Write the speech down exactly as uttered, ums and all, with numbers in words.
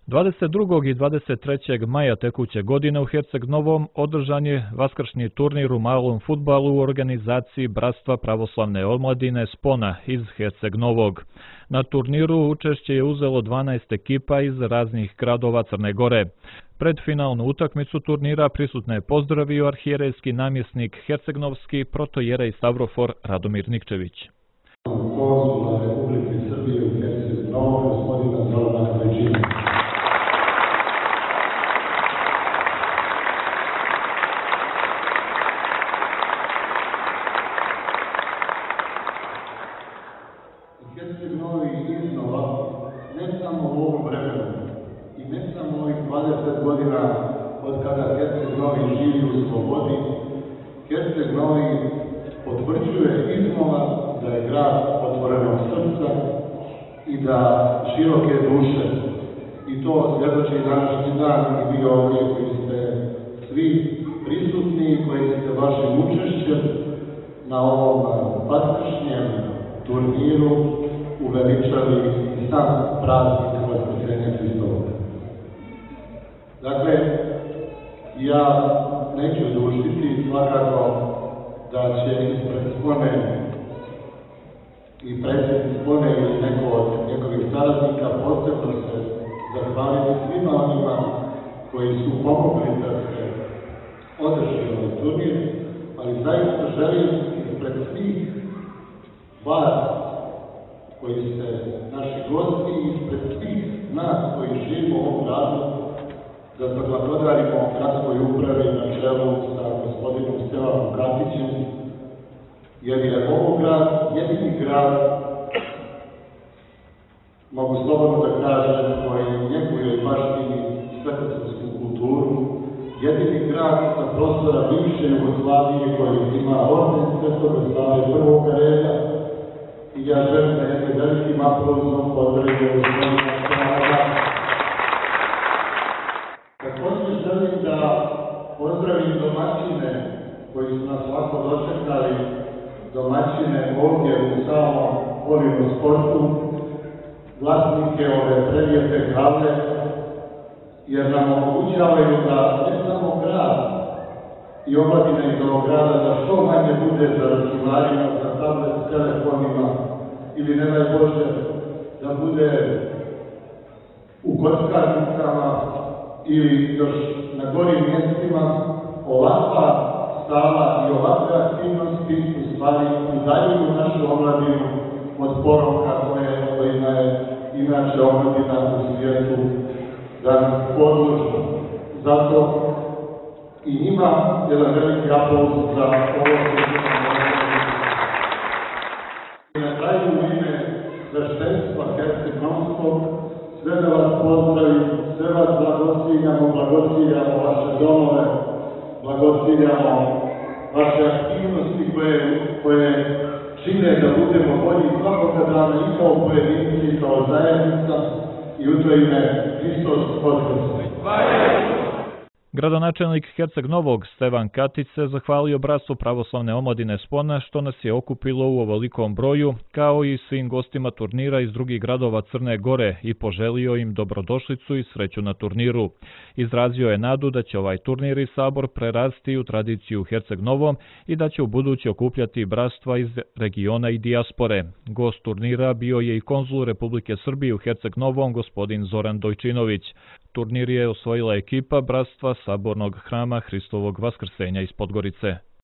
dvadeset drugog i dvadeset trećeg maja tekuće godine u Herceg Novom održan je vaskršnji turnir u malom fudbalu u organizaciji Bratstva pravoslavne omladine Spona iz Herceg Novog. Na turniru učešće je uzelo dvanaest ekipa iz raznih gradova Crne Gore. Pred finalnu utakmicu turnira prisutne je pozdravio arhijerejski namjesnik hercegnovski protojerej Stavrofor Radomir Nikčević. Konzula Republike Srbije u Herceg Novom, gospodina Zorana Krajčina. Herceg Novi iznova, ne samo u ovom vremenu i ne samo ovih dvadeset godina od kada Herceg Novi živi u slobodi, Herceg Novi potvrđuje iznova da je grad otvorenog srca i da široke duše. I to svjedoči današnji dan i vi ovdje koji ste svi prisutni i koji ste vašim učešćem na ovom vaskršnjem turniru uveličali i sam praznik Vaskrsenja Hristovog. Dakle, ja neću dužiti, svakako da će ispred Spone i predsjednik Spone ili neko od njegovih saradnika posebno se zahvaliti svima onima koji su pomogli da se održi ovaj turnir, ali zaista želim ispred svih vas koji ste naši gosti i ispred svih nas koji živimo u ovom gradu da zablagodarimo gradskoj upravi na čelu sa gospodinom Stevanom Katićem, jer je ovo grad, jedini grad, mogu slobodno da kažem, koji njeguje i baštini svetosavsku kulturu, jedini grad sa prostora bivše Jugoslavije koji ima orden Svetoga Save prvog reda, i ja želim da jednim velikim aplauzom pozdravim gospodina Stevana. Također želim da pozdravim domaćine koji su nas ovako dočekali, domaćine ovdje u samom Olivnom sportu, vlasnike ove prelijepe hale, jer nam omogućavaju da ne samo grad i omladina iz ovog grada da što manje bude za računarima, za tablet, telefonima ili ne daj Bože da bude u kockarnicama ili još na gorim mjestima. Ovakva sala i ovakve aktivnosti u stvari udaljuju našu omladinu od poroka koje, kojima je inače omladina u svijetu danas podložna. Zato i njima jedan veliki aplauz za ovo što ćemo napraviti. I na kraju u ime sveštenstva Herceg Novskog sve da vas pozdravim, sve vas blagosiljamo, blagosiljamo vaše domove, blagosiljamo vaše aktivnosti koje, koje čine da budemo bolji svakoga dana i kao pojedinci i kao zajednica, i u to ime Hristos Voskrs. Gradonačelnik Herceg Novog Stevan Katić se zahvalio Bratstvu pravoslavne omladine Spona što nas je okupilo u ovolikom broju, kao i svim gostima turnira iz drugih gradova Crne Gore i poželio im dobrodošlicu i sreću na turniru. Izrazio je nadu da će ovaj turnir i sabor prerasti u tradiciju u Herceg Novom i da će u buduće okupljati bratstva iz regiona i dijaspore. Gost turnira bio je i konzul Republike Srbije u Herceg Novom gospodin Zoran Dojčinović. Turnir je osvojila ekipa Bratstva Sabornog hrama Hristovog Vaskrsenja iz Podgorice.